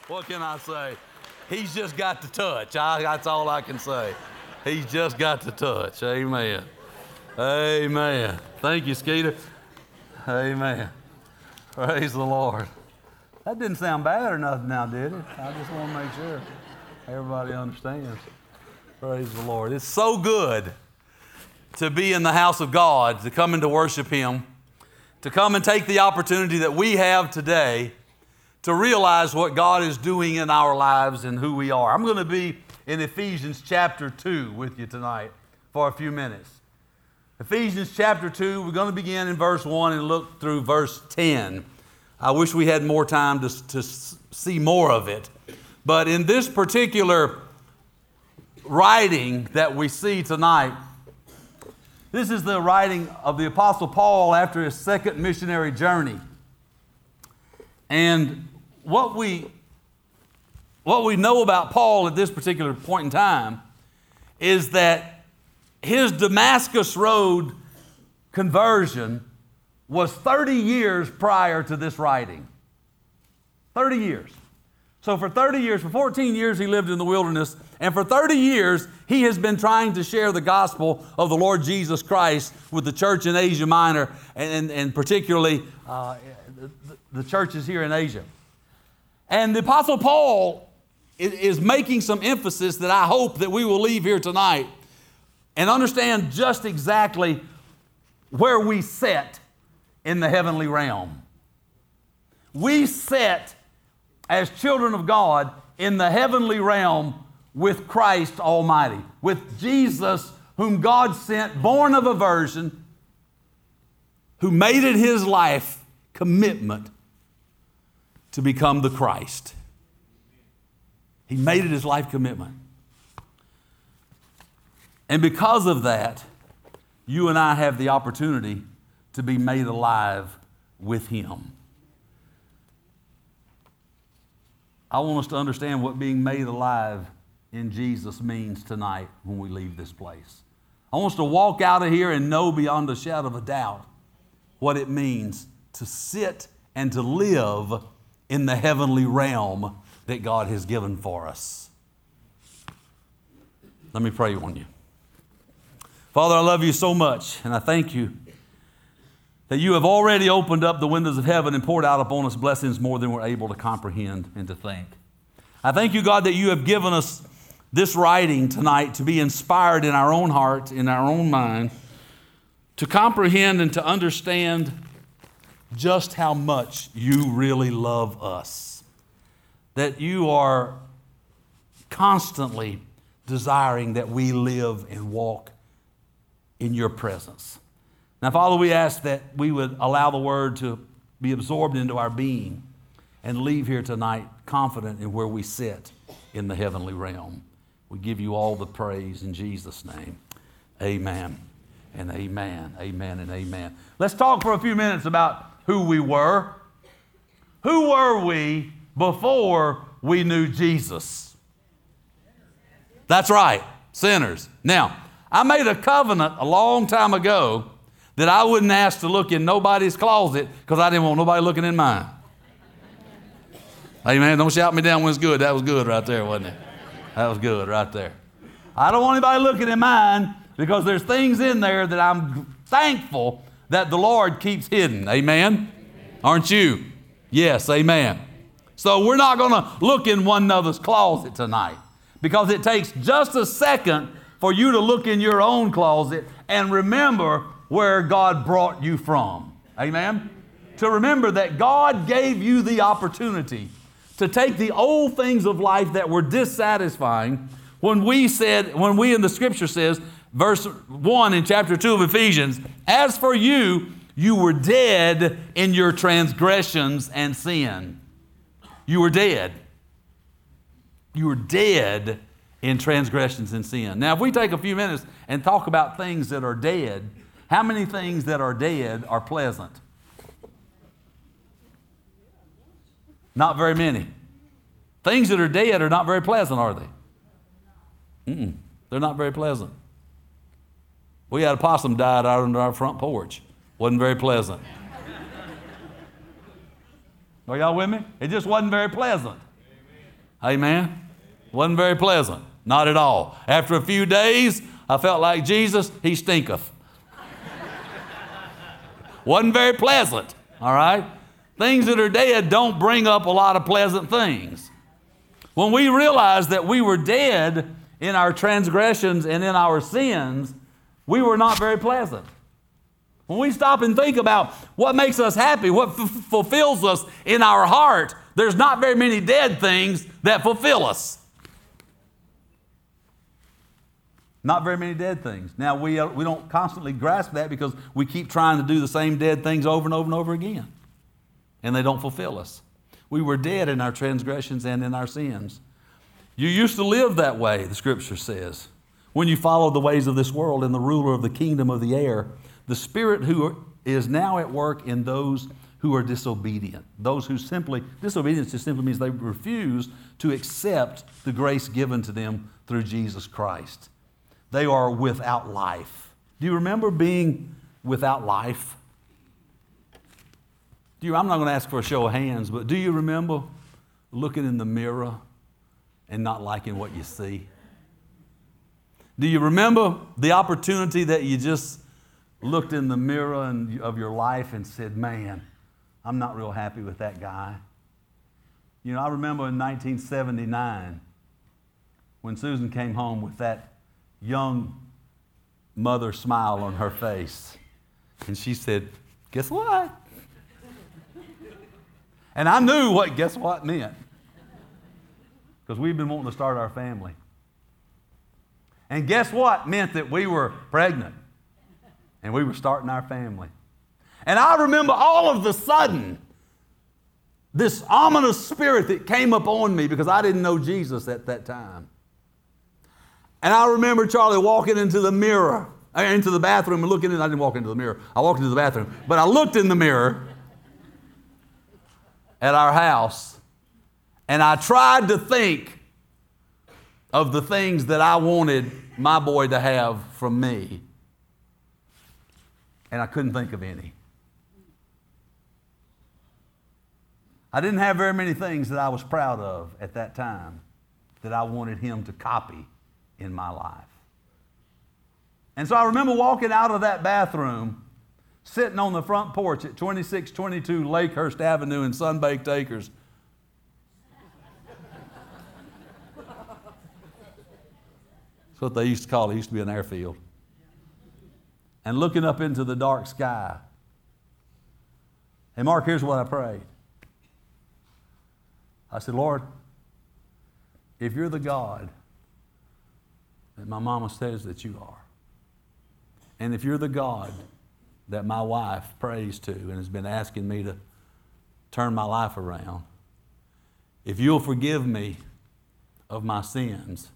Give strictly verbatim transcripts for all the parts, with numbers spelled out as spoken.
What can I say? He's just got the touch. I, that's all I can say. He's just got the touch. Amen. Amen. Thank you, Skeeter. Amen. Praise the Lord. That didn't sound bad or nothing now, did it? I just want to make sure everybody understands. Praise the Lord. It's so good to be in the house of God, to come and to worship Him, to come and take the opportunity that we have today to realize what God is doing in our lives and who we are. I'm going to be in Ephesians chapter two with you tonight for a few minutes. Ephesians chapter two, we're going to begin in verse one and look through verse ten. I wish we had more time to, to see more of it. But in this particular writing that we see tonight, this is the writing of the Apostle Paul after his second missionary journey. And what we, what we know about Paul at this particular point in time is that his Damascus Road conversion was thirty years prior to this writing. thirty years. So for thirty years, for fourteen years he lived in the wilderness, and for thirty years he has been trying to share the gospel of the Lord Jesus Christ with the church in Asia Minor, and, and, and particularly uh, the, the churches here in Asia. And the Apostle Paul is, is making some emphasis that I hope that we will leave here tonight and understand just exactly where we sit in the heavenly realm. We sit as children of God in the heavenly realm with Christ Almighty, with Jesus whom God sent, born of a virgin, who made it his life commitment to become the Christ. He made it his life commitment. And because of that, you and I have the opportunity to be made alive with Him. I want us to understand what being made alive in Jesus means tonight when we leave this place. I want us to walk out of here and know beyond a shadow of a doubt what it means to sit and to live in the heavenly realm that God has given for us. Let me pray on you. Father, I love you so much, and I thank you that you have already opened up the windows of heaven and poured out upon us blessings more than we're able to comprehend and to think. I thank you, God, that you have given us this writing tonight to be inspired in our own heart, in our own mind, to comprehend and to understand just how much you really love us. That you are constantly desiring that we live and walk in your presence. Now, Father, we ask that we would allow the word to be absorbed into our being and leave here tonight confident in where we sit in the heavenly realm. We give you all the praise in Jesus' name. Amen and amen, amen and amen. Let's talk for a few minutes about who we were. Who were we before we knew Jesus? That's right, sinners. Now, I made a covenant a long time ago that I wouldn't ask to look in nobody's closet because I didn't want nobody looking in mine. Hey man, don't shout me down when it's good. That was good right there, wasn't it? That was good right there. I don't want anybody looking in mine because there's things in there that I'm thankful that the Lord keeps hidden. Amen? Aren't you? Yes, amen. So we're not going to look in one another's closet tonight because it takes just a second for you to look in your own closet and remember where God brought you from. Amen? To remember that God gave you the opportunity to take the old things of life that were dissatisfying. When we said, when we in the scripture says, verse one in chapter two of Ephesians, as for you, you were dead in your transgressions and sin. You were dead. You were dead in transgressions and sin. Now, if we take a few minutes and talk about things that are dead, how many things that are dead are pleasant? Not very many. Things that are dead are not very pleasant, are they? Mm-mm. They're not very pleasant. We had a possum died out on our front porch. Wasn't very pleasant. Are y'all with me? It just wasn't very pleasant. Amen? Wasn't very pleasant. Not at all. After a few days, I felt like Jesus, he stinketh. Wasn't very pleasant, all right? Things that are dead don't bring up a lot of pleasant things. When we realized that we were dead in our transgressions and in our sins, we were not very pleasant. When we stop and think about what makes us happy, what f- fulfills us in our heart, there's not very many dead things that fulfill us. Not very many dead things. Now, we, uh, we don't constantly grasp that because we keep trying to do the same dead things over and over and over again. And they don't fulfill us. We were dead in our transgressions and in our sins. You used to live that way, the Scripture says, when you followed the ways of this world and the ruler of the kingdom of the air, the spirit who is now at work in those who are disobedient. Those who simply, disobedience just simply means they refuse to accept the grace given to them through Jesus Christ. They are without life. Do you remember being without life? Do you, I'm not going to ask for a show of hands, but do you remember looking in the mirror and not liking what you see? Do you remember the opportunity that you just looked in the mirror and, of your life and said, man, I'm not real happy with that guy? You know, I remember in nineteen seventy-nine when Susan came home with that young mother smile on her face. And she said, guess what? And I knew what guess what meant. Because we've been wanting to start our family. And guess what meant that we were pregnant. And we were starting our family. And I remember all of a sudden, this ominous spirit that came upon me because I didn't know Jesus at that time. And I remember Charlie walking into the mirror, into the bathroom and looking in. I didn't walk into the mirror. I walked into the bathroom. But I looked in the mirror at our house, and I tried to think of the things that I wanted my boy to have from me. And I couldn't think of any. I didn't have very many things that I was proud of at that time that I wanted him to copy in my life. And so I remember walking out of that bathroom, sitting on the front porch at twenty-six twenty-two Lakehurst Avenue in Sunbaked Acres. That's what they used to call it. It used to be an airfield. And looking up into the dark sky. Hey, Mark, here's what I prayed. I said, Lord, if you're the God that my mama says that you are, and if you're the God that my wife prays to and has been asking me to turn my life around, if you'll forgive me of my sins,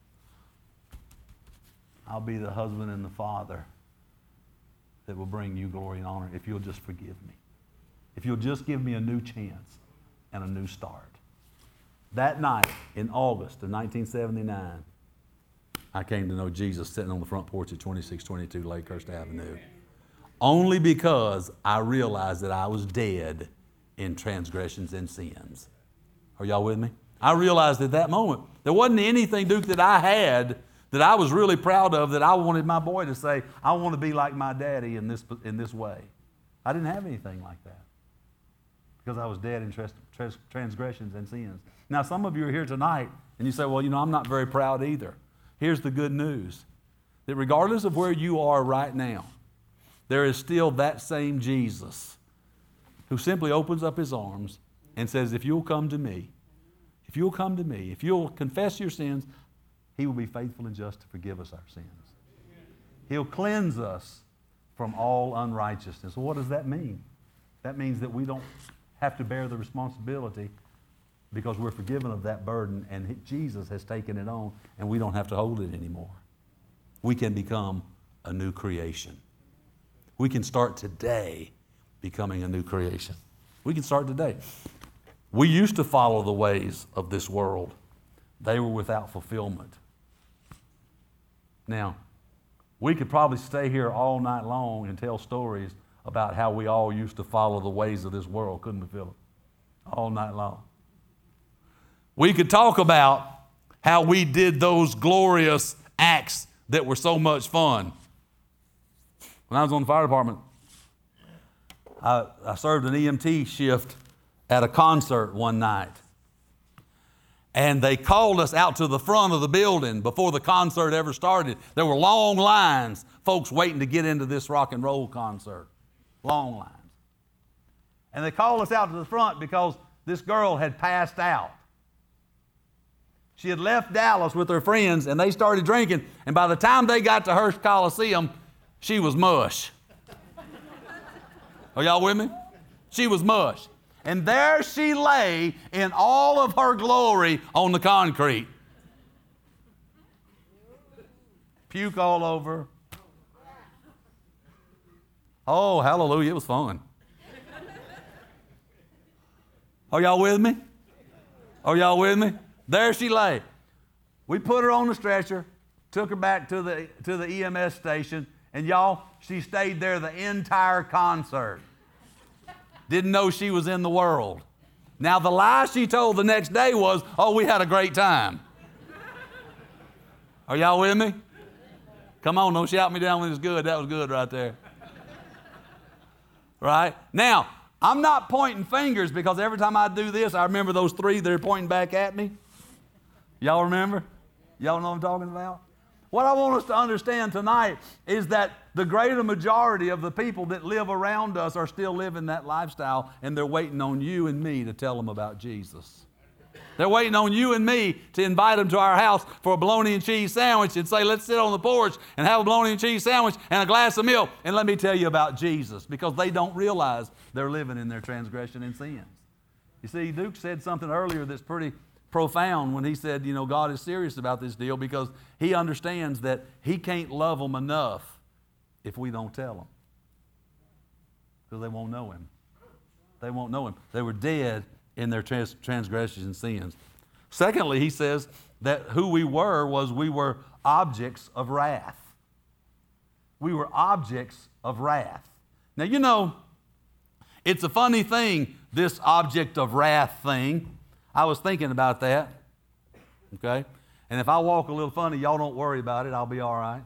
I'll be the husband and the father that will bring you glory and honor if you'll just forgive me. If you'll just give me a new chance and a new start. That night in August of nineteen seventy-nine, I came to know Jesus sitting on the front porch at twenty-six twenty-two Lakehurst Avenue. Only because I realized that I was dead in transgressions and sins. Are y'all with me? I realized at that moment there wasn't anything, Duke, that I had that I was really proud of that I wanted my boy to say, I want to be like my daddy in this, in this way. I didn't have anything like that because I was dead in trans, trans, transgressions and sins. Now, some of you are here tonight and you say, well, you know, I'm not very proud either. Here's the good news, that regardless of where you are right now, there is still that same Jesus who simply opens up his arms and says, if you'll come to me, if you'll come to me, if you'll confess your sins, he will be faithful and just to forgive us our sins. He'll cleanse us from all unrighteousness. Well, what does that mean? That means that we don't have to bear the responsibility because we're forgiven of that burden and Jesus has taken it on and we don't have to hold it anymore. We can become a new creation. We can start today becoming a new creation. We can start today. We used to follow the ways of this world. They were without fulfillment. Now, we could probably stay here all night long and tell stories about how we all used to follow the ways of this world, couldn't we, Philip? All night long. We could talk about how we did those glorious acts that were so much fun. When I was on the fire department, I, I served an E M T shift at a concert one night. And they called us out to the front of the building before the concert ever started. There were long lines, folks waiting to get into this rock and roll concert. Long lines. And they called us out to the front because this girl had passed out. She had left Dallas with her friends, and they started drinking. And by the time they got to Hearst Coliseum, she was mush. Are y'all with me? She was mush. And there she lay in all of her glory on the concrete. Puke all over. Oh, hallelujah, it was fun. Are y'all with me? Are y'all with me? There she lay. We put her on the stretcher, took her back to the, to the E M S station, and y'all, she stayed there the entire concert. Didn't know she was in the world. Now, the lie she told the next day was, oh, we had a great time. Are y'all with me? Come on, don't shout me down when it's good. That was good right there. Right? Now, I'm not pointing fingers because every time I do this, I remember those three that are pointing back at me. Y'all remember? Y'all know what I'm talking about? What I want us to understand tonight is that the greater majority of the people that live around us are still living that lifestyle, and they're waiting on you and me to tell them about Jesus. They're waiting on you and me to invite them to our house for a bologna and cheese sandwich and say, let's sit on the porch and have a bologna and cheese sandwich and a glass of milk, and let me tell you about Jesus, because they don't realize they're living in their transgression and sins. You see, Duke said something earlier that's pretty profound when he said, you know, God is serious about this deal because he understands that he can't love them enough if we don't tell them. Because they won't know him. They won't know him. They were dead in their trans- transgressions and sins. Secondly, he says that who we were was we were objects of wrath. We were objects of wrath. Now, you know, it's a funny thing, this object of wrath thing. I was thinking about that, okay? And if I walk a little funny, y'all don't worry about it. I'll be all right.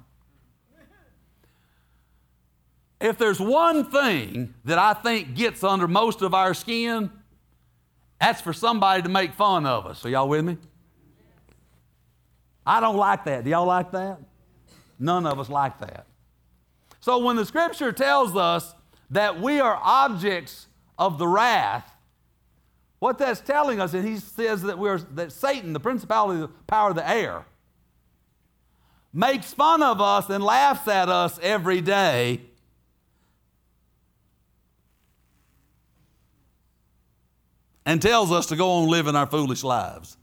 If there's one thing that I think gets under most of our skin, that's for somebody to make fun of us. Are y'all with me? I don't like that. Do y'all like that? None of us like that. So when the Scripture tells us that we are objects of the wrath, what that's telling us, and he says that we're that Satan, the principality, the power of the air, makes fun of us and laughs at us every day. And tells us to go on living our foolish lives.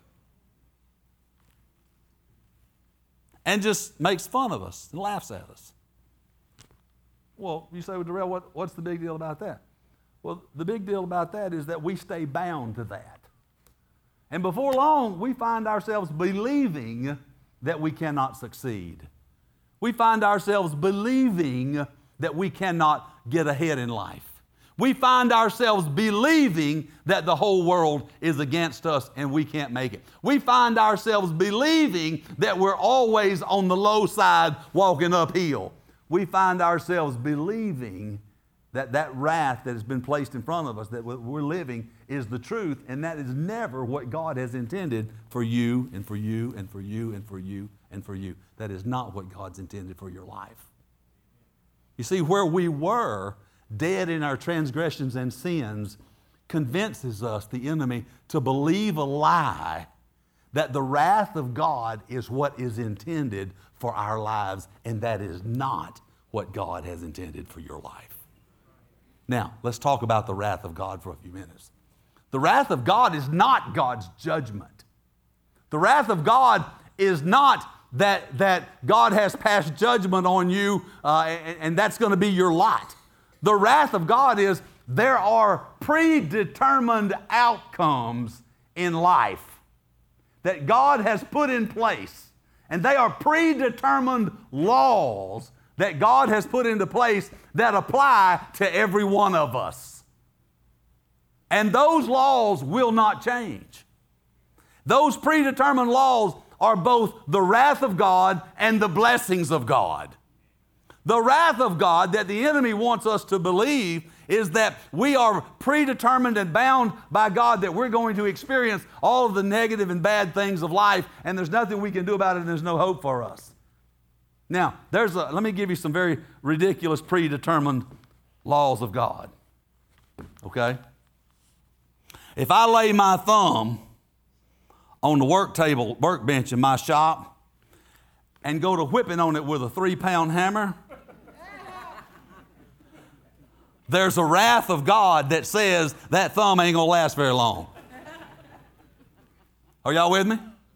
And just makes fun of us and laughs at us. Well, you say, well, Darrell, what, what's the big deal about that? Well, the big deal about that is that we stay bound to that. And before long, we find ourselves believing that we cannot succeed. We find ourselves believing that we cannot get ahead in life. We find ourselves believing that the whole world is against us and we can't make it. We find ourselves believing that we're always on the low side walking uphill. We find ourselves believing that that wrath that has been placed in front of us, that we're living, is the truth, and that is never what God has intended for you and for you and for you and for you and for you. That is not what God's intended for your life. You see, where we were dead in our transgressions and sins convinces us, the enemy, to believe a lie that the wrath of God is what is intended for our lives, and that is not what God has intended for your life. Now, let's talk about the wrath of God for a few minutes. The wrath of God is not God's judgment. The wrath of God is not that, that God has passed judgment on you uh, and, and that's going to be your lot. The wrath of God is there are predetermined outcomes in life that God has put in place, and they are predetermined laws that God has put into place that apply to every one of us. And those laws will not change. Those predetermined laws are both the wrath of God and the blessings of God. The wrath of God that the enemy wants us to believe is that we are predetermined and bound by God, that we're going to experience all of the negative and bad things of life, and there's nothing we can do about it, and there's no hope for us. Now, there's a, let me give you some very ridiculous predetermined laws of God. Okay? If I lay my thumb on the work table, workbench in my shop, and go to whipping on it with a three-pound hammer, there's a wrath of God that says that thumb ain't gonna last very long. Are y'all with me?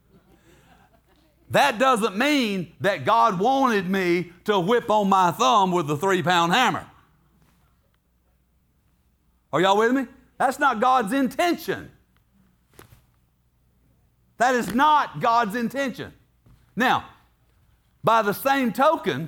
That doesn't mean that God wanted me to whip on my thumb with a three-pound hammer. Are y'all with me? That's not God's intention. That is not God's intention. Now, by the same token,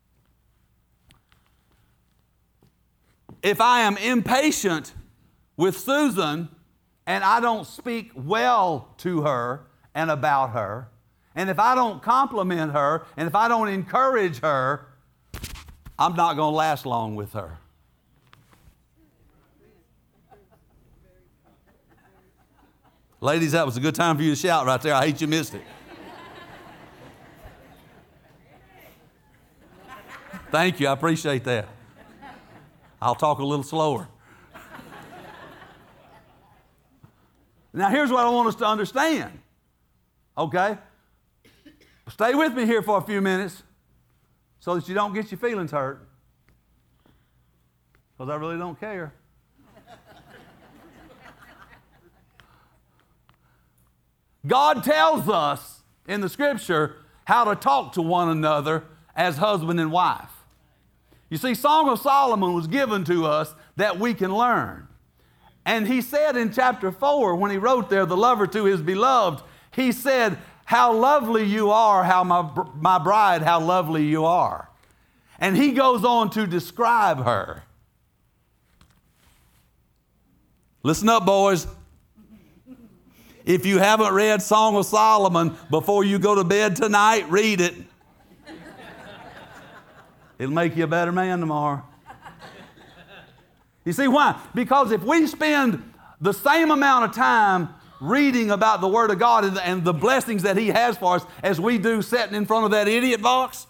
if I am impatient with Susan and I don't speak well to her and about her, and if I don't compliment her, and if I don't encourage her, I'm not going to last long with her. Ladies, that was a good time for you to shout right there. I hate you missed it. Thank you. I appreciate that. I'll talk a little slower. Now, here's what I want us to understand. Okay? Stay with me here for a few minutes so that you don't get your feelings hurt. Because I really don't care. God tells us in the Scripture how to talk to one another as husband and wife. You see, Song of Solomon was given to us that we can learn. And he said in chapter four, when he wrote there, the lover to his beloved, he said, how lovely you are, how my, my bride, how lovely you are. And he goes on to describe her. Listen up, boys. If you haven't read Song of Solomon before you go to bed tonight, read it. It'll make you a better man tomorrow. You see why? Because if we spend the same amount of time reading about the Word of God and the, and the blessings that He has for us as we do sitting in front of that idiot box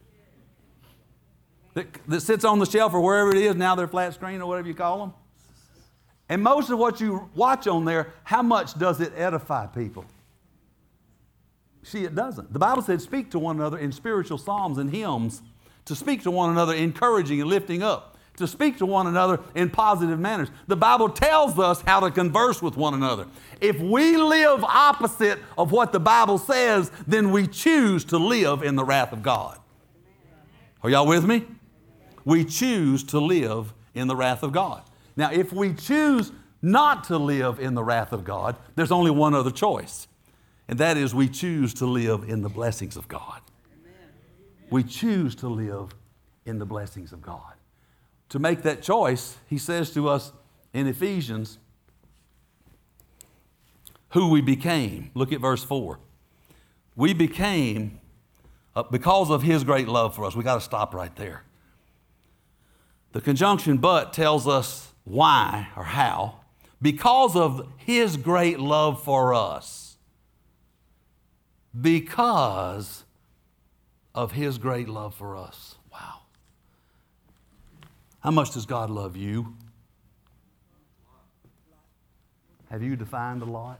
that, that sits on the shelf or wherever it is, now they're flat screen or whatever you call them. And most of what you watch on there, how much does it edify people? See, it doesn't. The Bible said speak to one another in spiritual psalms and hymns, to speak to one another encouraging and lifting up, to speak to one another in positive manners. The Bible tells us how to converse with one another. If we live opposite of what the Bible says, then we choose to live in the wrath of God. Are y'all with me? We choose to live in the wrath of God. Now, if we choose not to live in the wrath of God, there's only one other choice, and that is we choose to live in the blessings of God. We choose to live in the blessings of God. To make that choice, he says to us in Ephesians, who we became. Look at verse four. We became, uh, because of his great love for us. We got to stop right there. The conjunction but tells us why or how. Because of his great love for us. Because of his great love for us. Wow. How much does God love you? Have you defined a lot?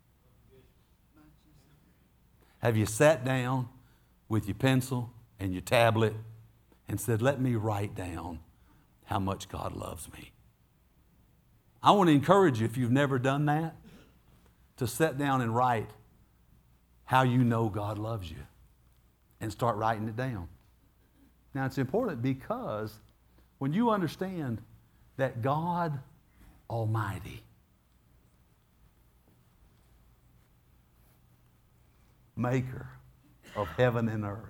Have you sat down with your pencil and your tablet and said, let me write down how much God loves me? I want to encourage you, if you've never done that, to sit down and write how you know God loves you and start writing it down. Now, it's important because when you understand that God Almighty, maker of heaven and earth,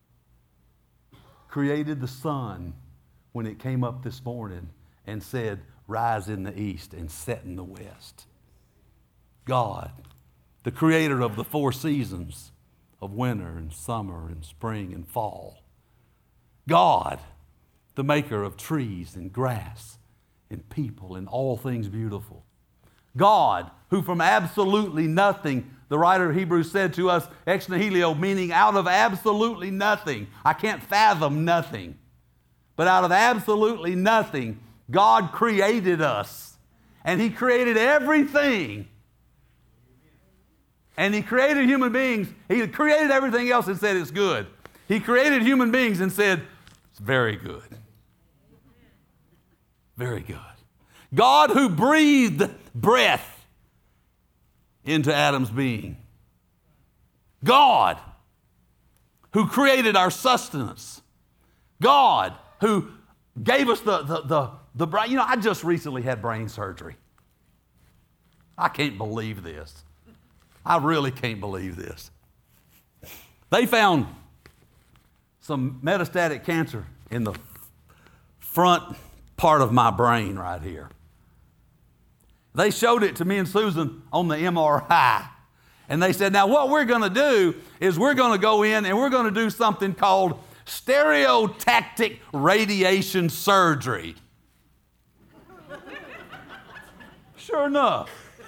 created the sun when it came up this morning and said, rise in the east and set in the west. God the creator of the four seasons of winter and summer and spring and fall. God, the maker of trees and grass and people and all things beautiful. God, who from absolutely nothing, the writer of Hebrews said to us, ex nihilo, meaning out of absolutely nothing. I can't fathom nothing. But out of absolutely nothing, God created us. And He created everything. And He created human beings. He created everything else and said it's good. He created human beings and said, it's very good. Very good. God who breathed breath into Adam's being. God who created our sustenance. God who gave us the, the, the, the brain. You know, I just recently had brain surgery. I can't believe this. I really can't believe this. They found some metastatic cancer in the front part of my brain right here. They showed it to me and Susan on the M R I. And they said, now what we're going to do is we're going to go in and we're going to do something called stereotactic radiation surgery. Sure enough.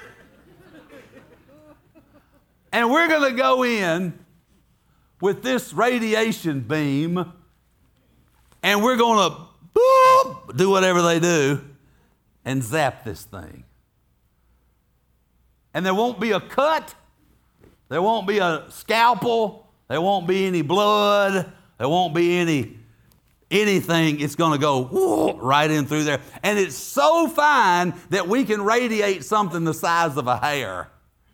And we're going to go in with this radiation beam and we're going to boop, do whatever they do and zap this thing. And there won't be a cut. There won't be a scalpel. There won't be any blood. There won't be any anything. It's going to go whoo, right in through there. And it's so fine that we can radiate something the size of a hair.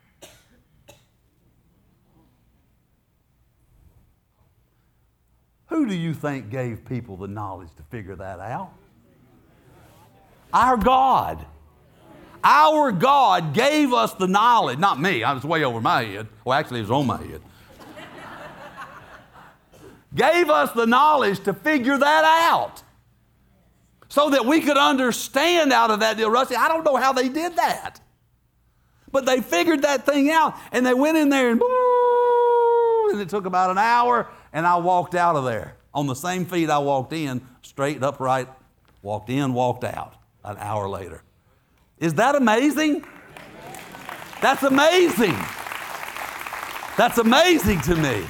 Who do you think gave people the knowledge to figure that out? Our God. Our God gave us the knowledge. Not me. I was way over my head. Well, actually, it was on my head. Gave us the knowledge to figure that out so that we could understand out of that deal. Rusty, I don't know how they did that. But they figured that thing out, and they went in there, and, and it took about an hour, and I walked out of there. On the same feet I walked in, straight, upright, walked in, walked out an hour later. Is that amazing? That's amazing. That's amazing to me.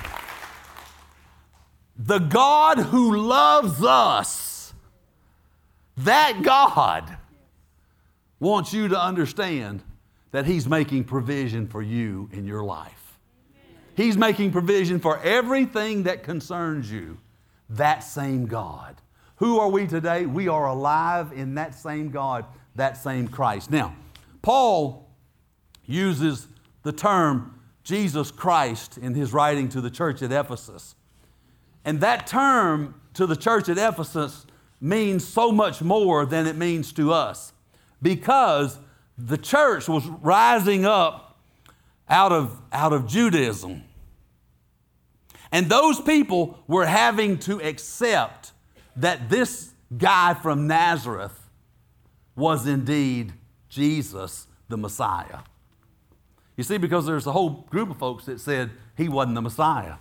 The God who loves us, that God wants you to understand that He's making provision for you in your life. He's making provision for everything that concerns you. That same God. Who are we today? We are alive in that same God, that same Christ. Now, Paul uses the term Jesus Christ in his writing to the church at Ephesus. And that term to the church at Ephesus means so much more than it means to us, because the church was rising up out of, out of Judaism. And those people were having to accept that this guy from Nazareth was indeed Jesus, the Messiah. You see, because there's a whole group of folks that said he wasn't the Messiah.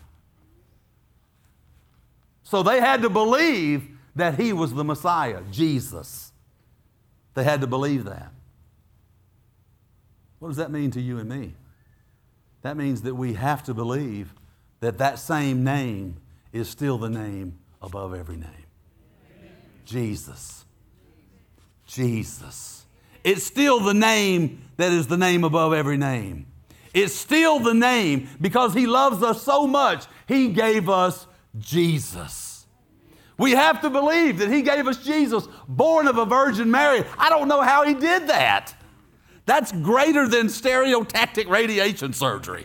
So they had to believe that he was the Messiah, Jesus. They had to believe that. What does that mean to you and me? That means that we have to believe that that same name is still the name above every name. Jesus. Jesus. It's still the name that is the name above every name. It's still the name because He loves us so much, He gave us Jesus. We have to believe that He gave us Jesus, born of a Virgin Mary. I don't know how He did that. That's greater than stereotactic radiation surgery.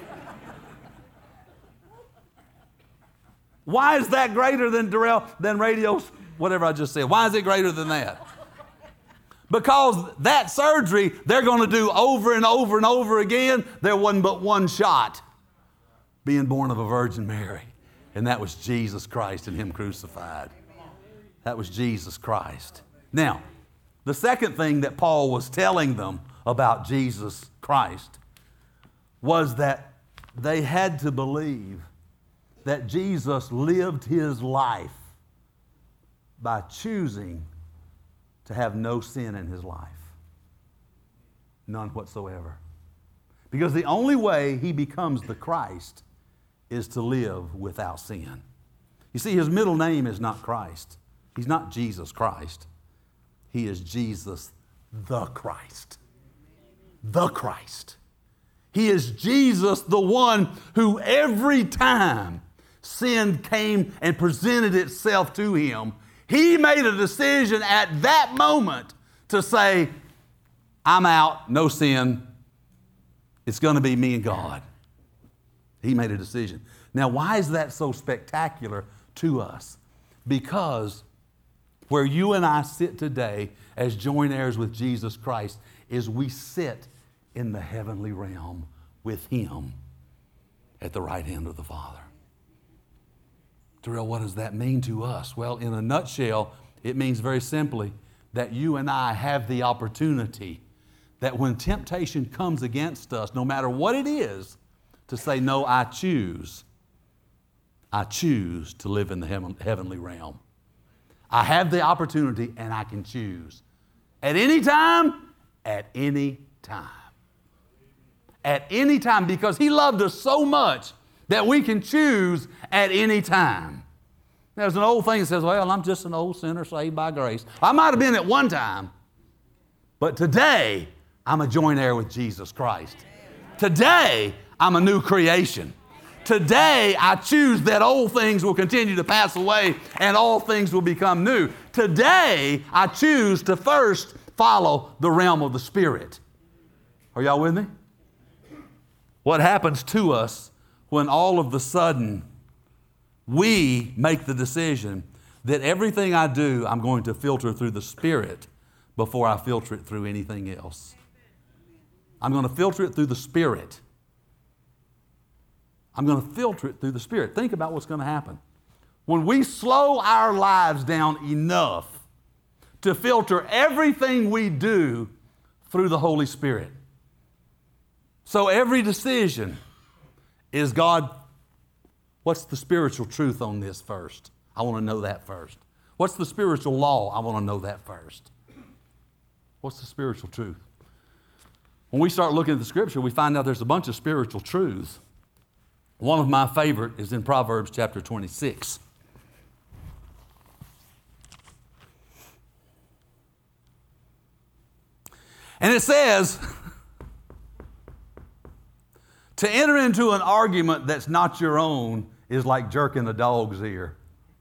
Why is that greater than Darrell, than radio, whatever I just said? Why is it greater than that? Because that surgery they're going to do over and over and over again. There wasn't but one shot, being born of a Virgin Mary. And that was Jesus Christ and Him crucified. That was Jesus Christ. Now, the second thing that Paul was telling them about Jesus Christ was that they had to believe that Jesus lived his life by choosing to have no sin in his life. None whatsoever. Because the only way he becomes the Christ is to live without sin. You see, his middle name is not Christ. He's not Jesus Christ. He is Jesus the Christ. The Christ. He is Jesus, the one who every time sin came and presented itself to him, he made a decision at that moment to say, I'm out, no sin. It's going to be me and God. He made a decision. Now, why is that so spectacular to us? Because where you and I sit today as joint heirs with Jesus Christ is we sit in the heavenly realm with him at the right hand of the Father. Terrell, what does that mean to us? Well, in a nutshell, it means very simply that you and I have the opportunity that when temptation comes against us, no matter what it is, to say, no, I choose. I choose to live in the heaven, heavenly realm. I have the opportunity and I can choose. At any time, at any time. At any time, because he loved us so much that we can choose at any time. There's an old thing that says, well, I'm just an old sinner saved by grace. I might have been at one time, but today I'm a joint heir with Jesus Christ. Today I'm a new creation. Today I choose that old things will continue to pass away and all things will become new. Today I choose to first follow the realm of the Spirit. Are y'all with me? What happens to us when all of a sudden we make the decision that everything I do, I'm going to filter through the Spirit before I filter it through anything else. I'm going to filter it through the Spirit. I'm going to filter it through the Spirit. Think about what's going to happen. When we slow our lives down enough to filter everything we do through the Holy Spirit. So every decision is, God, what's the spiritual truth on this first? I want to know that first. What's the spiritual law? I want to know that first. What's the spiritual truth? When we start looking at the Scripture, we find out there's a bunch of spiritual truths. One of my favorite is in Proverbs chapter twenty-six. And it says, to enter into an argument that's not your own is like jerking a dog's ear.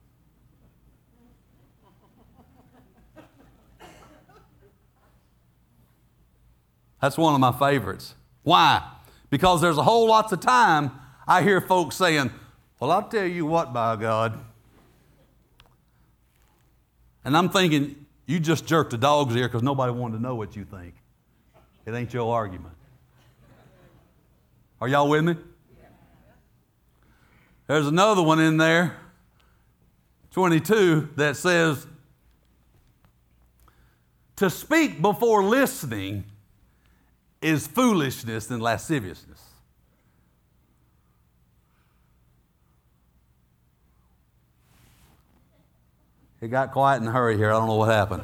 That's one of my favorites. Why? Because there's a whole lots of time I hear folks saying, well, I'll tell you what, by God. And I'm thinking, you just jerked a dog's ear because nobody wanted to know what you think. It ain't your argument. Are y'all with me? There's another one in there, twenty-two, that says, to speak before listening is foolishness and lasciviousness. It got quiet in a hurry here. I don't know what happened.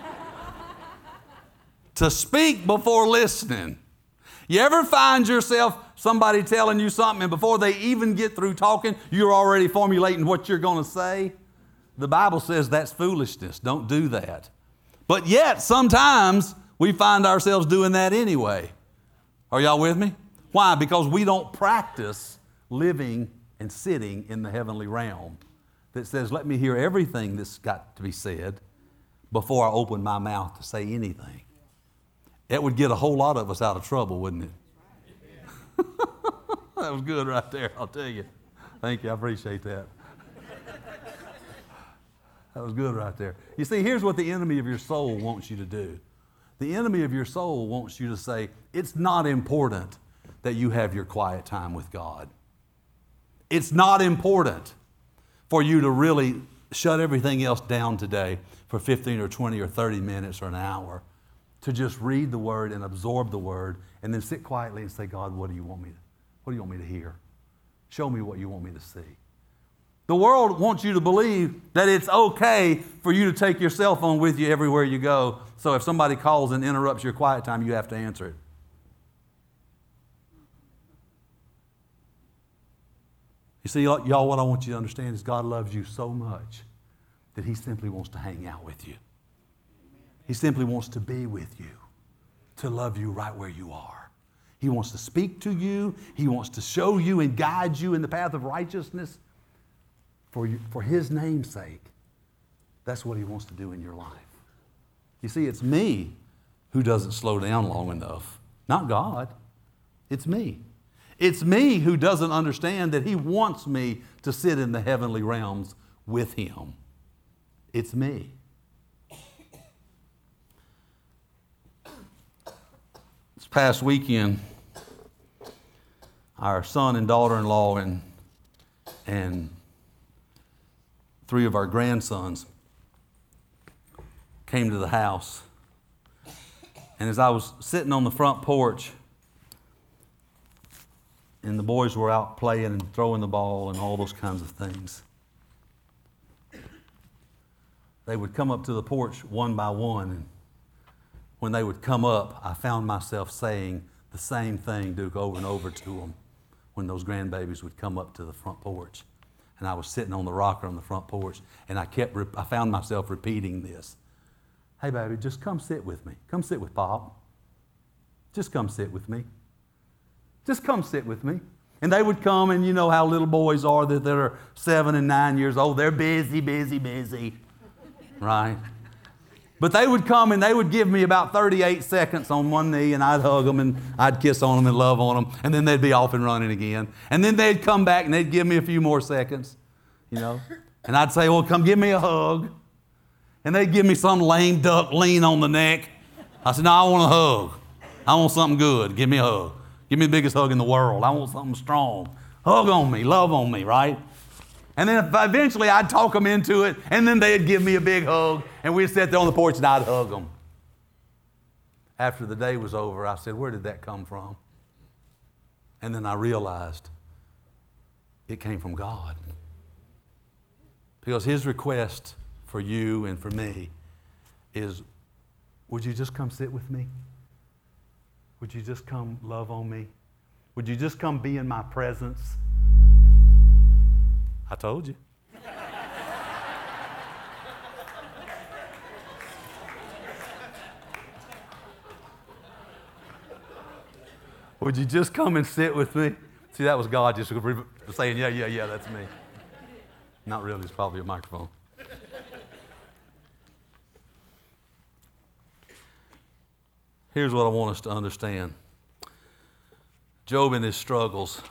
To speak before listening. You ever find yourself somebody telling you something and before they even get through talking, you're already formulating what you're going to say? The Bible says that's foolishness. Don't do that. But yet, sometimes we find ourselves doing that anyway. Are y'all with me? Why? Because we don't practice living and sitting in the heavenly realm that says, let me hear everything that's got to be said before I open my mouth to say anything. It would get a whole lot of us out of trouble, wouldn't it? That was good right there, I'll tell you. Thank you, I appreciate that. That was good right there. You see, here's what the enemy of your soul wants you to do. The enemy of your soul wants you to say, it's not important that you have your quiet time with God. It's not important for you to really shut everything else down today for fifteen or twenty or thirty minutes or an hour to just read the Word and absorb the Word and then sit quietly and say, God, what do you want me to What do you want me to hear? Show me what you want me to see. The world wants you to believe that it's okay for you to take your cell phone with you everywhere you go. So if somebody calls and interrupts your quiet time, you have to answer it. You see, y'all, what I want you to understand is God loves you so much that He simply wants to hang out with you. He simply wants to be with you, to love you right where you are. He wants to speak to you. He wants to show you and guide you in the path of righteousness for, you, for His name's sake. That's what He wants to do in your life. You see, it's me who doesn't slow down long enough, not God. It's me. It's me who doesn't understand that He wants me to sit in the heavenly realms with Him. It's me. This past weekend, our son and daughter-in-law and, and three of our grandsons came to the house. And as I was sitting on the front porch, and the boys were out playing and throwing the ball and all those kinds of things, they would come up to the porch one by one, and when they would come up, I found myself saying the same thing, Duke, over and over to them when those grandbabies would come up to the front porch. And I was sitting on the rocker on the front porch, and I kept, I found myself repeating this. Hey, baby, just come sit with me. Come sit with Pop. Just come sit with me. Just come sit with me. And they would come, and you know how little boys are that, that are seven and nine years old. They're busy, busy, busy. Right? But they would come and they would give me about thirty-eight seconds on one knee, and I'd hug them and I'd kiss on them and love on them, and then they'd be off and running again. And then they'd come back and they'd give me a few more seconds, you know. And I'd say, well, come give me a hug. And they'd give me some lame duck lean on the neck. I said, no, I want a hug. I want something good. Give me a hug. Give me the biggest hug in the world. I want something strong. Hug on me, love on me, right? And then eventually I'd talk them into it, and then they'd give me a big hug, and we'd sit there on the porch and I'd hug them. After the day was over, I said, where did that come from? And then I realized it came from God. Because His request for you and for me is, would you just come sit with me? Would you just come love on me? Would you just come be in my presence? I told you. Would you just come and sit with me? See, that was God just saying, yeah, yeah, yeah, that's me. Not really, it's probably a microphone. Here's what I want us to understand. Job in his struggles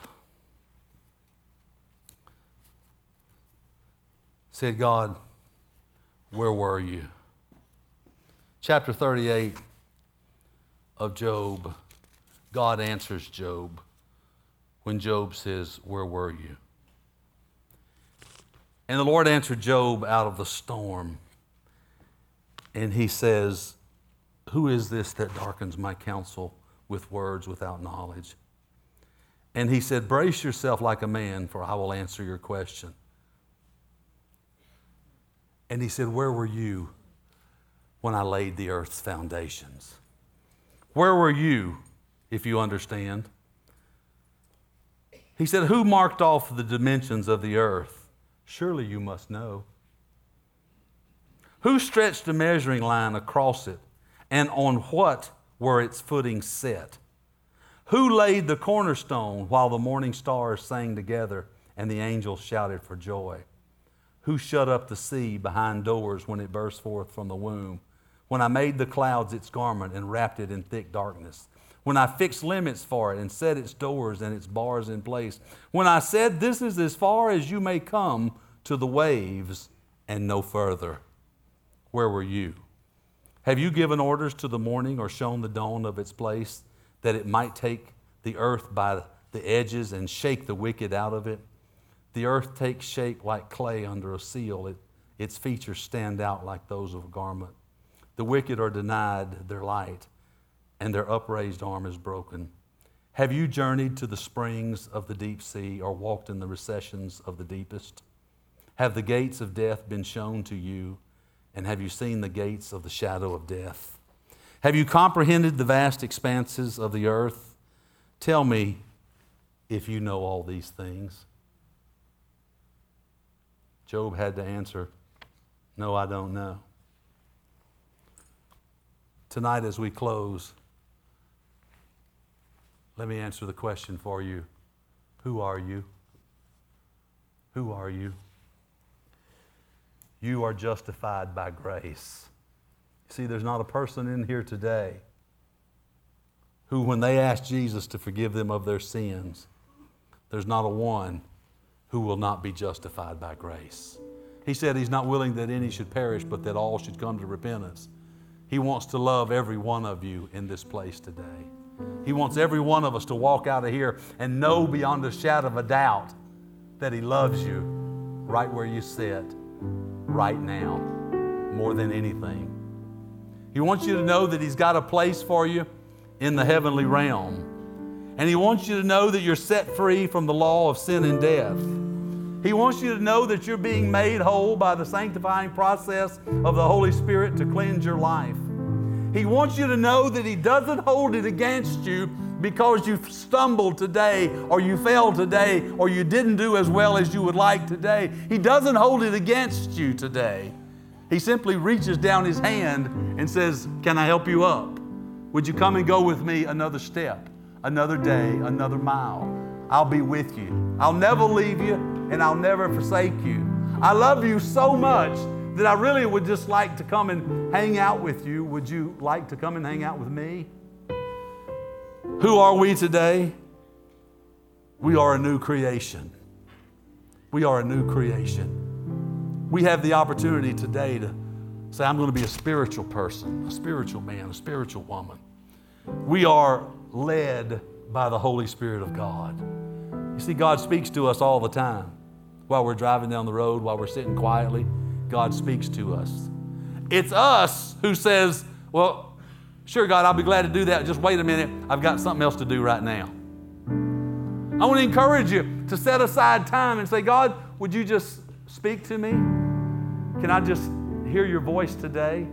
said, God, where were you? Chapter thirty-eight of Job, God answers Job when Job says, where were you? And the Lord answered Job out of the storm. And He says, who is this that darkens my counsel with words without knowledge? And He said, brace yourself like a man, for I will answer your question. And He said, where were you when I laid the earth's foundations? Where were you, if you understand? He said, who marked off the dimensions of the earth? Surely you must know. Who stretched a measuring line across it, and on what were its footings set? Who laid the cornerstone while the morning stars sang together and the angels shouted for joy? Who shut up the sea behind doors when it burst forth from the womb? When I made the clouds its garment and wrapped it in thick darkness? When I fixed limits for it and set its doors and its bars in place? When I said, this is as far as you may come to the waves and no further? Where were you? Have you given orders to the morning or shown the dawn of its place, that it might take the earth by the edges and shake the wicked out of it? The earth takes shape like clay under a seal. It, its features stand out like those of a garment. The wicked are denied their light, and their upraised arm is broken. Have you journeyed to the springs of the deep sea or walked in the recessions of the deepest? Have the gates of death been shown to you, and have you seen the gates of the shadow of death? Have you comprehended the vast expanses of the earth? Tell me if you know all these things. Job had to answer, no, I don't know. Tonight as we close, let me answer the question for you. Who are you? Who are you? You are justified by grace. See, there's not a person in here today who, when they ask Jesus to forgive them of their sins, there's not a one who will not be justified by grace. He said he's not willing that any should perish, but that all should come to repentance. He wants to love every one of you in this place today. He wants every one of us to walk out of here and know beyond a shadow of a doubt that He loves you right where you sit, right now, more than anything. He wants you to know that He's got a place for you in the heavenly realm. And He wants you to know that you're set free from the law of sin and death. He wants you to know that you're being made whole by the sanctifying process of the Holy Spirit to cleanse your life. He wants you to know that He doesn't hold it against you because you stumbled today or you failed today or you didn't do as well as you would like today. He doesn't hold it against you today. He simply reaches down His hand and says, can I help you up? Would you come and go with me another step, another day, another mile? I'll be with you. I'll never leave you and I'll never forsake you. I love you so much that I really would just like to come and hang out with you. Would you like to come and hang out with me? Who are we today? We are a new creation. We are a new creation. We have the opportunity today to say, I'm going to be a spiritual person, a spiritual man, a spiritual woman. We are led by the Holy Spirit of God. You see, God speaks to us all the time. While we're driving down the road, while we're sitting quietly, God speaks to us. It's us who says, well, sure, God, I'll be glad to do that. Just wait a minute. I've got something else to do right now. I want to encourage you to set aside time and say, God, would you just speak to me? Can I just hear your voice today?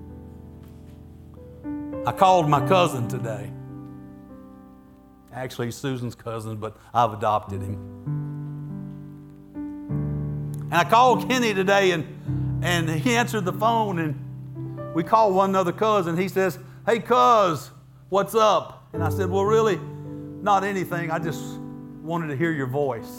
I called my cousin today. Actually, he's Susan's cousin, but I've adopted him. And I called Kenny today, and, and he answered the phone, and we called one another cousin. He says, hey, cuz, what's up? And I said, well, really, not anything. I just wanted to hear your voice.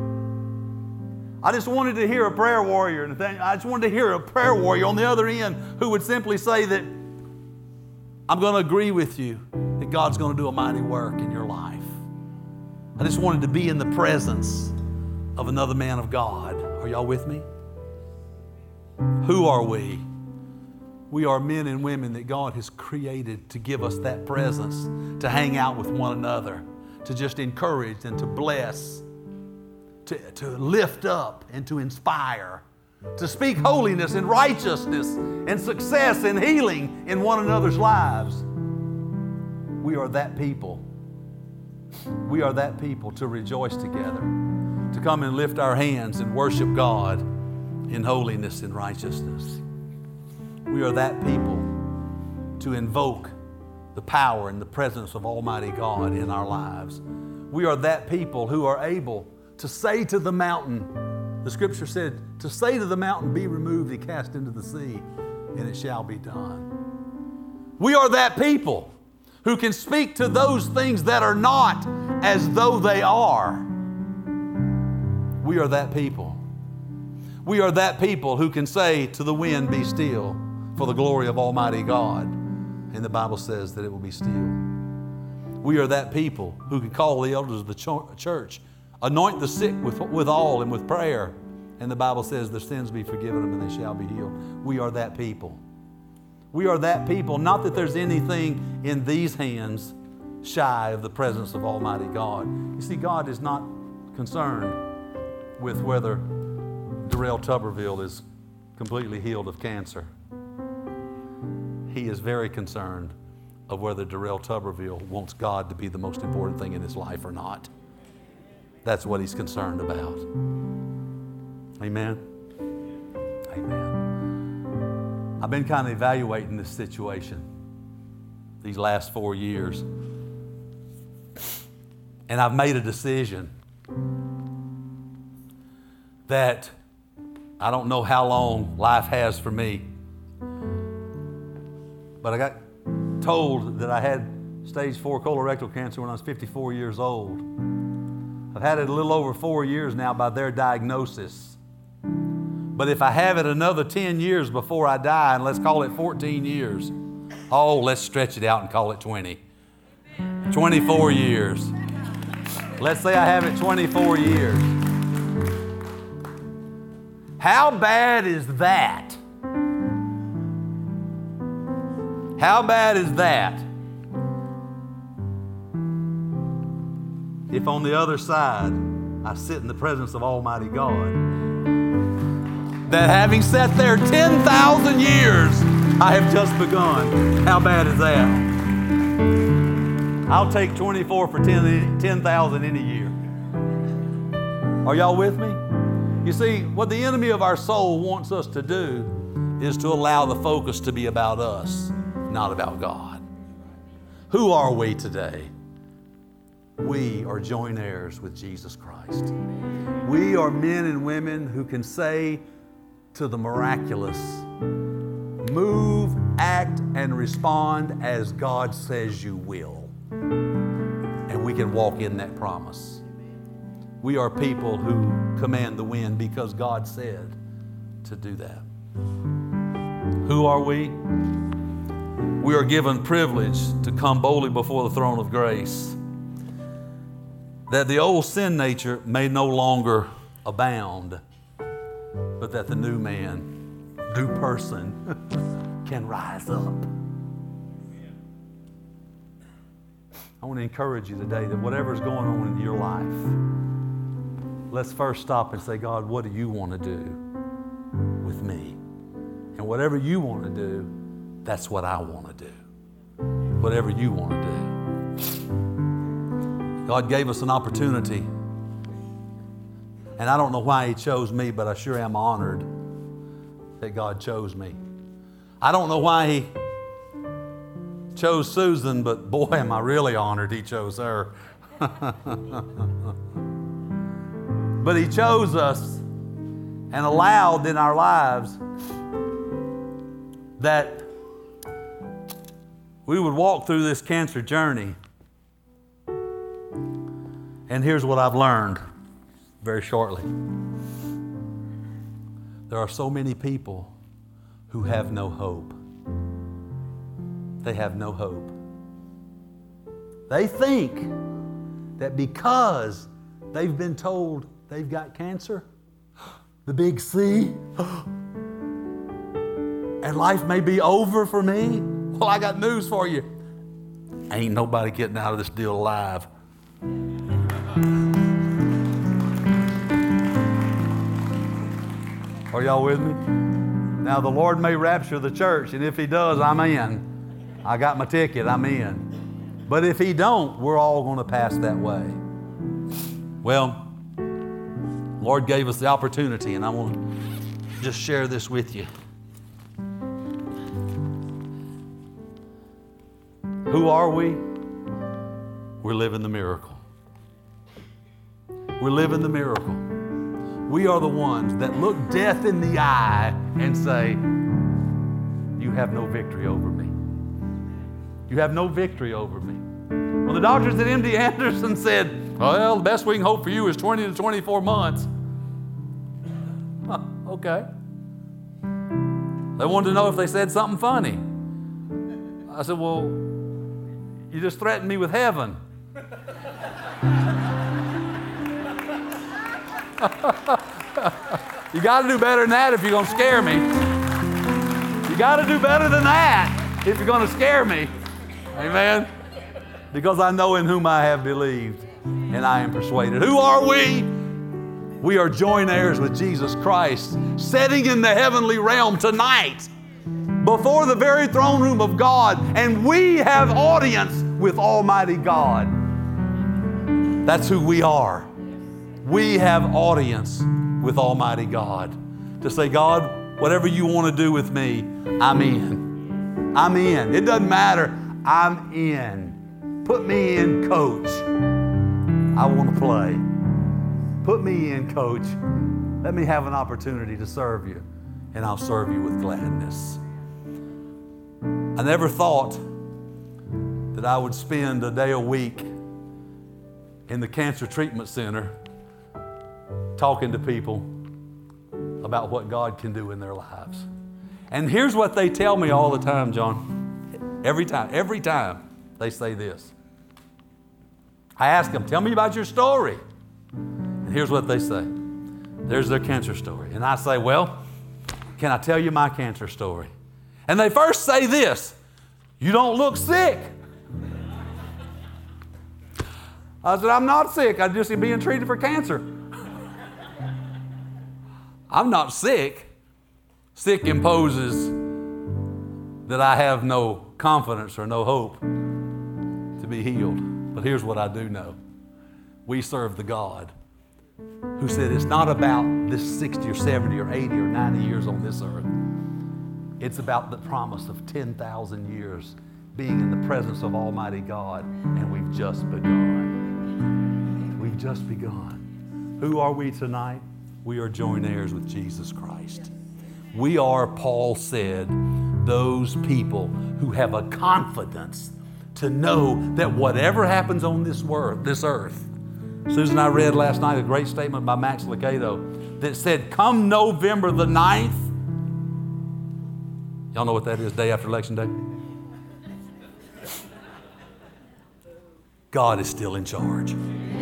I just wanted to hear a prayer warrior. And I just wanted to hear a prayer warrior on the other end who would simply say that I'm going to agree with you that God's going to do a mighty work in your life. I just wanted to be in the presence of another man of God. Are y'all with me? Who are we? We are men and women that God has created to give us that presence, to hang out with one another, to just encourage and to bless, to, to lift up and to inspire, to speak holiness and righteousness and success and healing in one another's lives. We are that people. We are that people to rejoice together, to come and lift our hands and worship God in holiness and righteousness. We are that people to invoke the power and the presence of Almighty God in our lives. We are that people who are able to say to the mountain, the Scripture said, to say to the mountain, be removed and cast into the sea, and it shall be done. We are that people who can speak to those things that are not as though they are. We are that people. We are that people who can say to the wind, be still, for the glory of Almighty God. And the Bible says that it will be still. We are that people who can call the elders of the ch- church, anoint the sick with, with oil and with prayer. And the Bible says their sins be forgiven them and they shall be healed. We are that people. We are that people. Not that there's anything in these hands shy of the presence of Almighty God. You see, God is not concerned with whether Darrell Tuberville is completely healed of cancer. He is very concerned of whether Darrell Tuberville wants God to be the most important thing in his life or not. That's what he's concerned about. Amen? Amen. I've been kind of evaluating this situation these last four years. And I've made a decision that I don't know how long life has for me. But I got told that I had stage four colorectal cancer when I was fifty-four years old. I've had it a little over four years now by their diagnosis. But if I have it another ten years before I die, and let's call it fourteen years, oh, let's stretch it out and call it twenty. twenty-four years. Let's say I have it twenty-four years. How bad is that? How bad is that? If on the other side, I sit in the presence of Almighty God, that having sat there ten thousand years, I have just begun. How bad is that? I'll take twenty-four for ten thousand in a year. Are y'all with me? You see, what the enemy of our soul wants us to do is to allow the focus to be about us, not about God. Who are we today? We are joint heirs with Jesus Christ. We are men and women who can say to the miraculous, move, act, and respond as God says you will. And we can walk in that promise. We are people who command the wind because God said to do that. Who are we? We are given privilege to come boldly before the throne of grace, that the old sin nature may no longer abound, but that the new man, new person, can rise up. I want to encourage you today that whatever's going on in your life, let's first stop and say, God, what do you want to do with me? And whatever you want to do, that's what I want to do. Whatever you want to do. God gave us an opportunity. And I don't know why He chose me, but I sure am honored that God chose me. I don't know why He chose Susan, but boy, am I really honored He chose her. But He chose us and allowed in our lives that we would walk through this cancer journey. And here's what I've learned very shortly. There are so many people who have no hope. They have no hope. They think that because they've been told they've got cancer, the big C, and life may be over for me. Well, I got news for you. Ain't nobody getting out of this deal alive. Are y'all with me? Now, the Lord may rapture the church, and if He does, I'm in. I got my ticket, I'm in. But if He don't, we're all going to pass that way. Well, Lord gave us the opportunity, and I want to just share this with you. Who are we? We're living the miracle. We're living the miracle. We are the ones that look death in the eye and say, you have no victory over me. You have no victory over me. When the doctors at M D Anderson said, well, the best we can hope for you is twenty to twenty-four months. Huh, okay. They wanted to know if they said something funny. I said, well, you just threatened me with heaven. You got to do better than that if you're going to scare me. You got to do better than that if you're going to scare me. Amen? Because I know in whom I have believed, and I am persuaded. Who are we? We are joint heirs with Jesus Christ, sitting in the heavenly realm tonight. before the very throne room of God, and we have audience with Almighty God. That's who we are. We have audience with Almighty God to say, God, whatever you want to do with me, I'm in. I'm in. It doesn't matter. I'm in. Put me in, coach. I want to play. Put me in, coach. Let me have an opportunity to serve you, and I'll serve you with gladness. I never thought that I would spend a day a week in the cancer treatment center talking to people about what God can do in their lives. And here's what they tell me all the time, John. Every time, every time they say this. I ask them, tell me about your story. And here's what they say. There's their cancer story. And I say, well, can I tell you my cancer story? And they first say this, you don't look sick. I said, I'm not sick. I'm just being treated for cancer. I'm not sick. Sick imposes that I have no confidence or no hope to be healed. But here's what I do know. We serve the God who said it's not about this sixty or seventy or eighty or ninety years on this earth. It's about the promise of ten thousand years being in the presence of Almighty God, and we've just begun. We've just begun. Who are we tonight? We are joint heirs with Jesus Christ. We are, Paul said, those people who have a confidence to know that whatever happens on this earth, this earth. Susan and I read last night a great statement by Max Lucado that said, come November the ninth, y'all know what that is, day after Election Day? God is still in charge.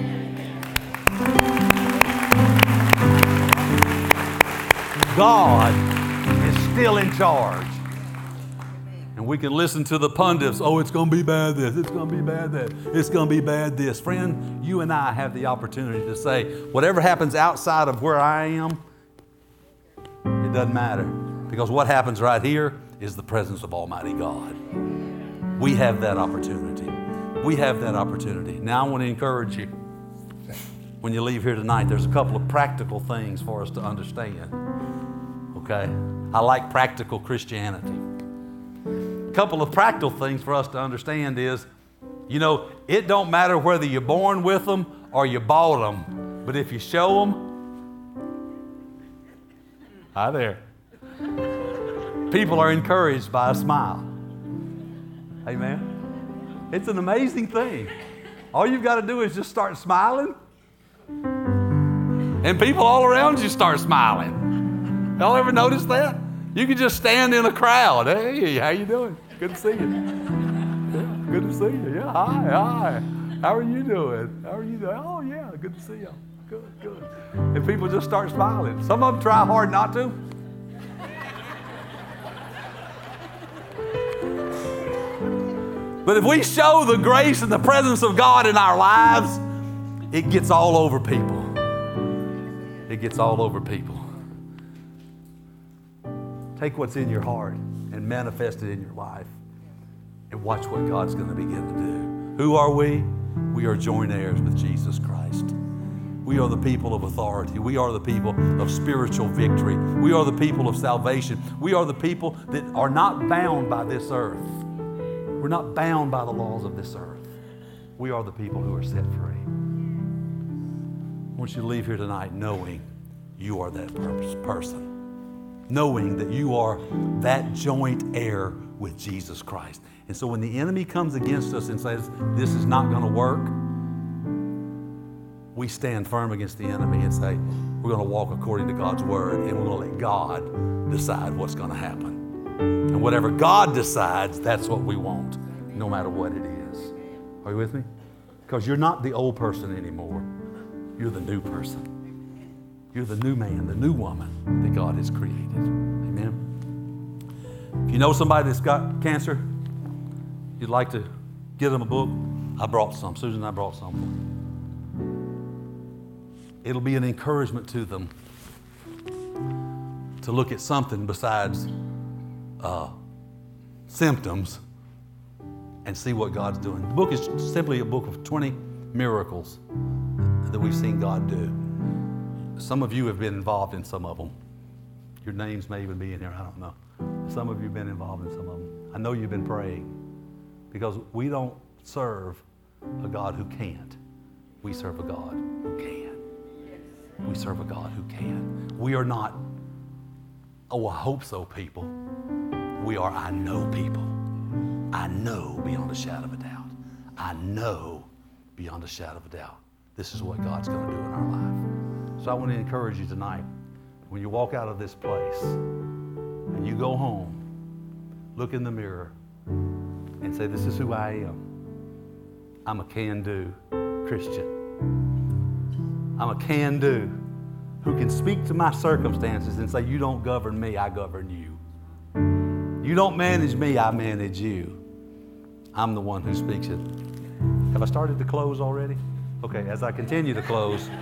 God is still in charge. And we can listen to the pundits, oh, it's going to be bad this, it's going to be bad that, it's going to be bad this. Friend, you and I have the opportunity to say, whatever happens outside of where I am, it doesn't matter. Because what happens right here is the presence of Almighty God. We have that opportunity. We have that opportunity. Now I want to encourage you. When you leave here tonight, there's a couple of practical things for us to understand. Okay? I like practical Christianity. A couple of practical things for us to understand is, you know, it don't matter whether you're born with them or you bought them, but if you show them, hi there. People are encouraged by a smile. Amen? It's an amazing thing. All you've got to do is just start smiling, and people all around you start smiling. Y'all ever notice that? You can just stand in a crowd. Hey, how you doing? Good to see you. Yeah, good to see you. Yeah, hi, hi. How are you doing? How are you doing? Oh, yeah, good to see you. Good, good. And people just start smiling. Some of them try hard not to. But if we show the grace and the presence of God in our lives, it gets all over people. It gets all over people. Take what's in your heart and manifest it in your life, and watch what God's going to begin to do. Who are we? We are joint heirs with Jesus Christ. We are the people of authority. We are the people of spiritual victory. We are the people of salvation. We are the people that are not bound by this earth. We're not bound by the laws of this earth. We are the people who are set free. I want you to leave here tonight knowing you are that person. Knowing that you are that joint heir with Jesus Christ. And so when the enemy comes against us and says, this is not going to work, we stand firm against the enemy and say, we're going to walk according to God's word, and we're going to let God decide what's going to happen. And whatever God decides, that's what we want, no matter what it is. Are you with me? Because you're not the old person anymore. You're the new person. You're the new man, the new woman that God has created. Amen? If you know somebody that's got cancer, you'd like to give them a book, I brought some. Susan and I brought some. It'll be an encouragement to them to look at something besides uh, symptoms and see what God's doing. The book is simply a book of twenty miracles that we've seen God do. Some of you have been involved in some of them. Your names may even be in here, I don't know. Some of you have been involved in some of them. I know you've been praying because we don't serve a God who can't. We serve a God who can. We serve a God who can. We are not, oh, I hope so people. We are I know people. I know beyond a shadow of a doubt. I know beyond a shadow of a doubt. This is what God's going to do in our life. So I want to encourage you tonight, when you walk out of this place and you go home, look in the mirror and say, this is who I am. I'm a can-do Christian. I'm a can-do who can speak to my circumstances and say, you don't govern me, I govern you. You don't manage me, I manage you. I'm the one who speaks it. Have I started to close already? Okay, as I continue to close,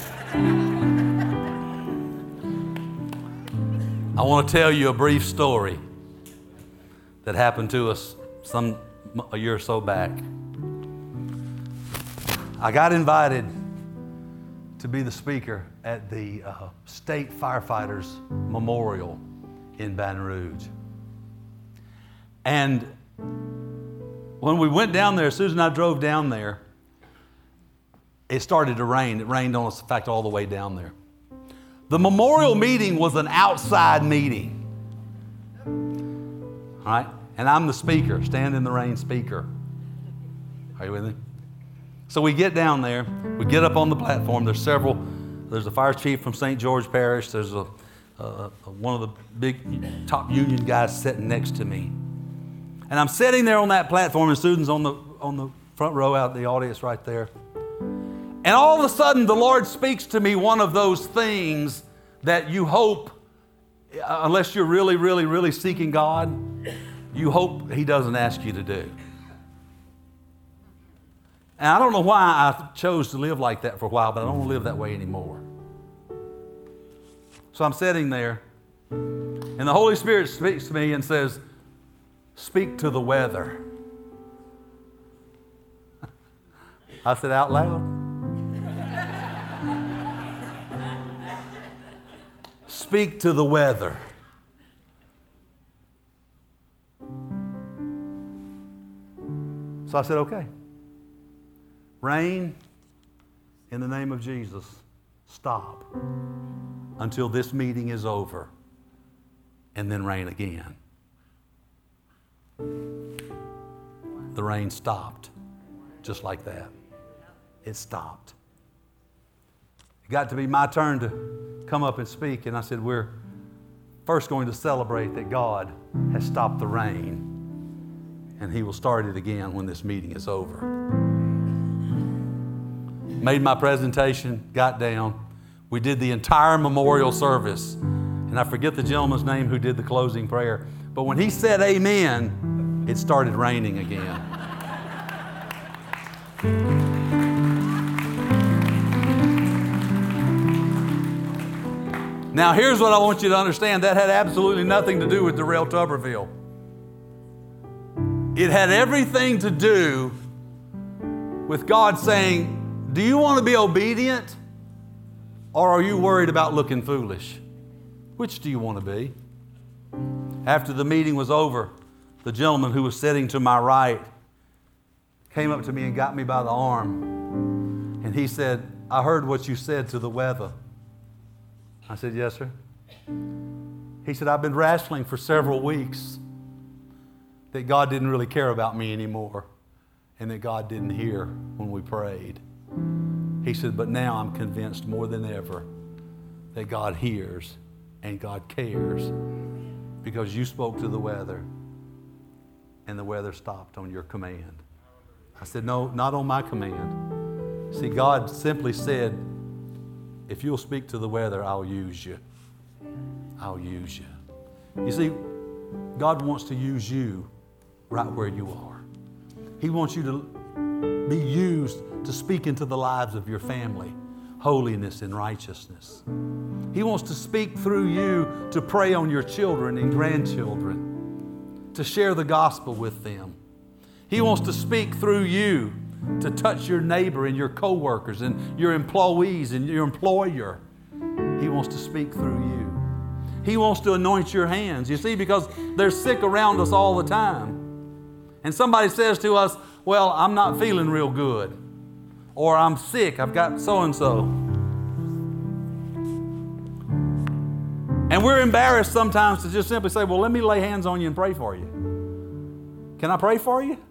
I want to tell you a brief story that happened to us some a year or so back. I got invited to be the speaker at the uh, State Firefighters Memorial in Baton Rouge. And when we went down there, Susan and I drove down there, it started to rain. It rained on us, in fact, all the way down there. The memorial meeting was an outside meeting. All right? And I'm the speaker, stand in the rain speaker. Are you with me? So we get down there, we get up on the platform. There's several, there's a fire chief from Saint George Parish. There's a, a, a one of the big top union guys sitting next to me. And I'm sitting there on that platform, and Susan's on the, on the front row out in the audience right there. And all of a sudden, the Lord speaks to me one of those things that you hope, unless you're really, really, really seeking God, you hope He doesn't ask you to do. And I don't know why I chose to live like that for a while, but I don't want to live that way anymore. So I'm sitting there, and the Holy Spirit speaks to me and says, speak to the weather. I said out loud, speak to the weather. So I said, okay. Rain, in the name of Jesus, stop until this meeting is over, and then rain again. The rain stopped, just like that. It stopped. It got to be my turn to come up and speak, and I said, we're first going to celebrate that God has stopped the rain, and He will start it again when this meeting is over. Made my presentation, got down. We did the entire memorial service, and I forget the gentleman's name who did the closing prayer, but when he said amen, it started raining again. Now, here's what I want you to understand. That had absolutely nothing to do with Darrell Tuberville. It had everything to do with God saying, do you want to be obedient, or are you worried about looking foolish? Which do you want to be? After the meeting was over, the gentleman who was sitting to my right came up to me and got me by the arm. And he said, I heard what you said to the weather. I said, yes, sir. He said, I've been wrestling for several weeks that God didn't really care about me anymore and that God didn't hear when we prayed. He said, but now I'm convinced more than ever that God hears and God cares because you spoke to the weather and the weather stopped on your command. I said, no, not on my command. See, God simply said, if you'll speak to the weather, I'll use you. I'll use you. You see, God wants to use you right where you are. He wants you to be used to speak into the lives of your family, holiness and righteousness. He wants to speak through you to pray on your children and grandchildren, to share the gospel with them. He wants to speak through you to touch your neighbor and your coworkers and your employees and your employer. He wants to speak through you. He wants to anoint your hands. You see, because they're sick around us all the time. And somebody says to us, well, I'm not feeling real good. Or I'm sick, I've got so-and-so. And we're embarrassed sometimes to just simply say, well, let me lay hands on you and pray for you. Can I pray for you?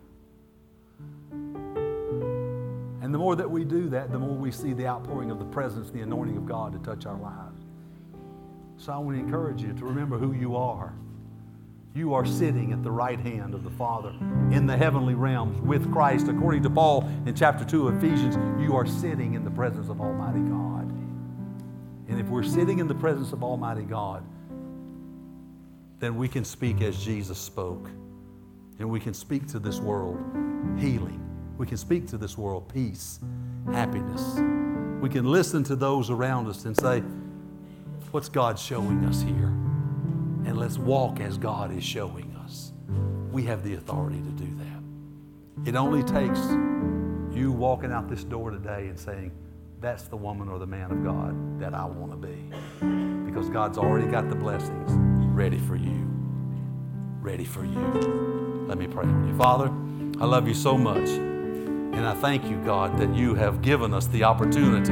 And the more that we do that, the more we see the outpouring of the presence, the anointing of God to touch our lives. So I want to encourage you to remember who you are. You are sitting at the right hand of the Father in the heavenly realms with Christ. According to Paul in chapter two of Ephesians, you are sitting in the presence of Almighty God. And if we're sitting in the presence of Almighty God, then we can speak as Jesus spoke. And we can speak to this world healing. We can speak to this world peace, happiness. We can listen to those around us and say, what's God showing us here? And let's walk as God is showing us. We have the authority to do that. It only takes you walking out this door today and saying, that's the woman or the man of God that I want to be. Because God's already got the blessings ready for you. Ready for you. Let me pray with you. Father, I love you so much. And I thank you, God, that you have given us the opportunity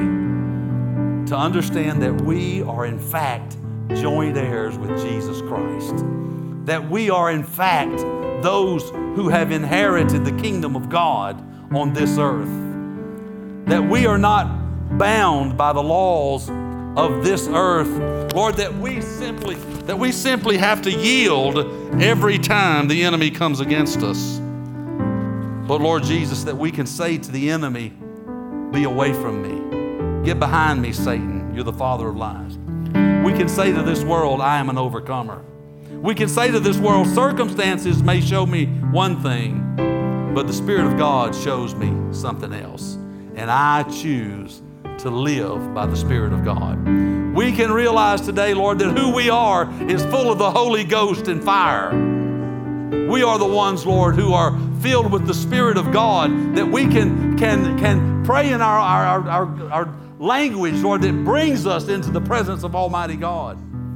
to understand that we are in fact joint heirs with Jesus Christ. That we are in fact those who have inherited the kingdom of God on this earth. That we are not bound by the laws of this earth. Lord, that we simply, that we simply have to yield every time the enemy comes against us. But Lord Jesus, that we can say to the enemy, be away from me. Get behind me, Satan. You're the father of lies. We can say to this world, I am an overcomer. We can say to this world, circumstances may show me one thing, but the Spirit of God shows me something else. And I choose to live by the Spirit of God. We can realize today, Lord, that who we are is full of the Holy Ghost and fire. We are the ones, Lord, who are filled with the Spirit of God, that we can, can, can pray in our, our, our, our language, Lord, that brings us into the presence of Almighty God.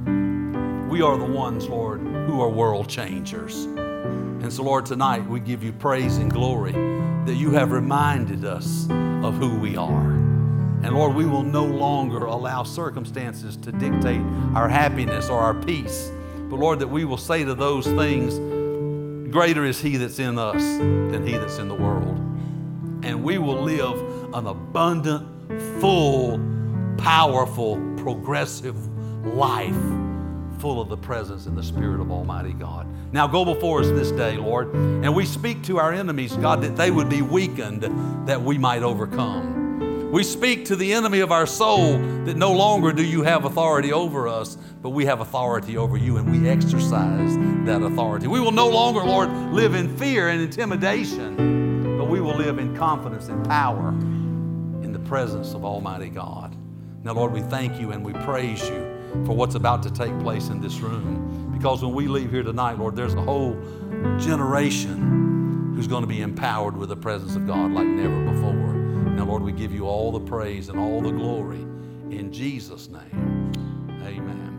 We are the ones, Lord, who are world changers. And so, Lord, tonight we give you praise and glory that you have reminded us of who we are. And Lord, we will no longer allow circumstances to dictate our happiness or our peace. But Lord, that we will say to those things, greater is he that's in us than he that's in the world. And we will live an abundant, full, powerful, progressive life full of the presence and the Spirit of Almighty God. Now go before us this day, Lord, and we speak to our enemies, God, that they would be weakened, that we might overcome. We speak to the enemy of our soul that no longer do you have authority over us, but we have authority over you, and we exercise that authority. We will no longer, Lord, live in fear and intimidation, but we will live in confidence and power in the presence of Almighty God. Now, Lord, we thank you and we praise you for what's about to take place in this room. Because when we leave here tonight, Lord, there's a whole generation who's going to be empowered with the presence of God like never before. Now, Lord, we give you all the praise and all the glory in Jesus' name. Amen.